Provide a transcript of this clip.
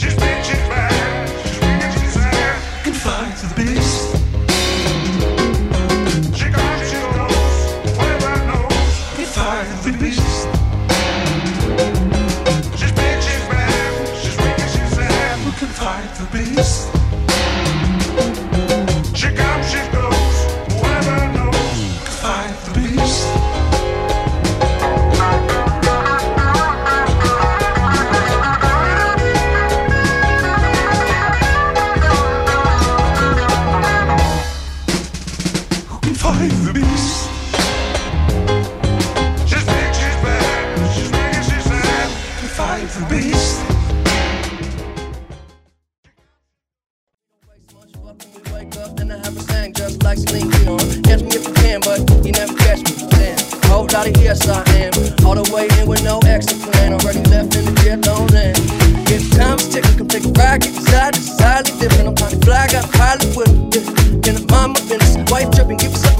She's big, she's bad. She's wicked, she's sad. Can fight the beast. She comes, she goes, whatever knows. Can fight the beast. She's big, she's bad. She's wicked, she's sad. Who can fight the beast? She comes, she goes, whatever knows. Can fight the beast. Fight the beast. She's big, she's bad. She's wicked, she's sad. Fight the beast. We wake up and I have a sang just like Celine Dion. Catch me if you can, but you never catch me. Damn, whole lot of yes I am. All the way in with no extra plan. Already left in the jet, don't land. If time's ticking, come take a ride. Get beside, this is highly different. I'm trying to fly, got a pilot with me. Yeah. In the mama business, wife tripping, give us